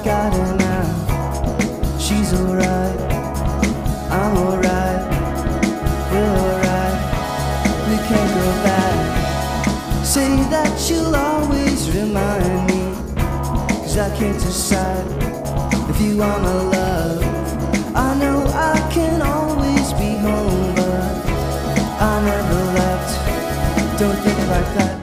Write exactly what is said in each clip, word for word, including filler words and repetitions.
I've got her now. She's alright, I'm alright, we're alright, we can't go back. Say that you'll always remind me, 'cause I can't decide if you are my love. I know I can always be home, but I never left. Don't think like that.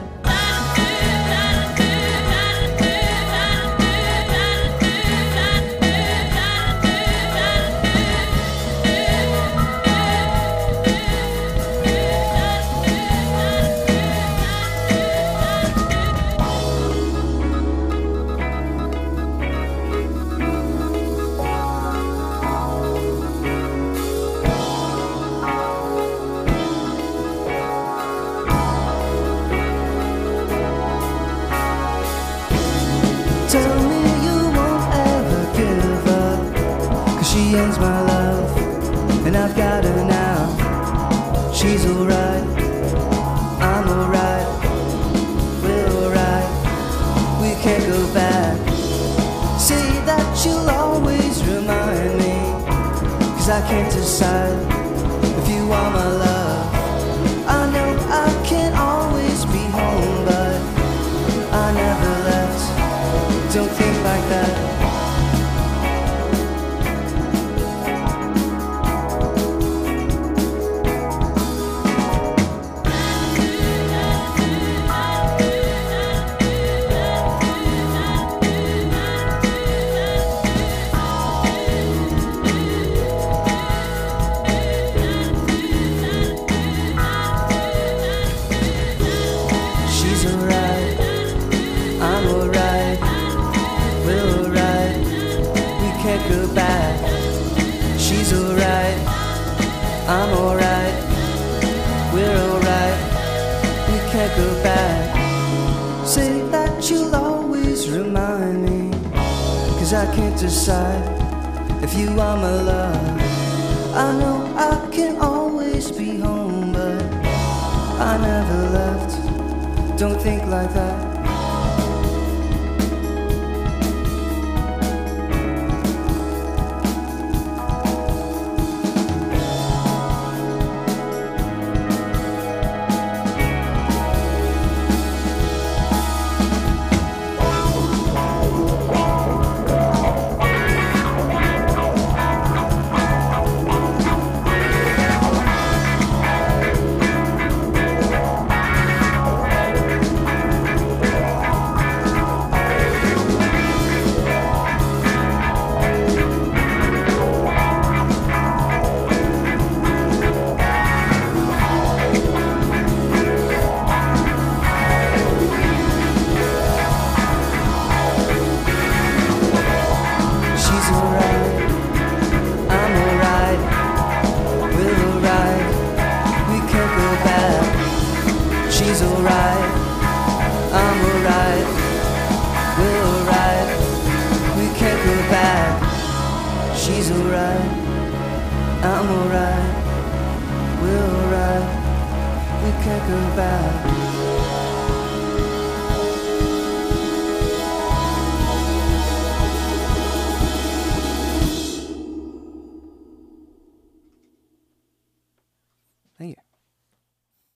Tell me you won't ever give up, 'cause she ends my love, and I've got her now. She's alright, I'm alright, we're alright, we can't go back. Say that you'll always remind me, 'cause I can't decide if you are my love. I know I can't always be home, but I never left. Don't think like that. She's alright, I'm alright, we're alright, we can't go back. She's alright, I'm alright, we're alright, we can't go back. Say that you'll always remind me, 'cause I can't decide if you are my love. I know I can always be home, but I never left. Don't think like that. She's alright, I'm alright, we're alright, we can't go back. She's alright, I'm alright, we're alright, we can't go back. She's alright, I'm alright, we're alright, we can't go back.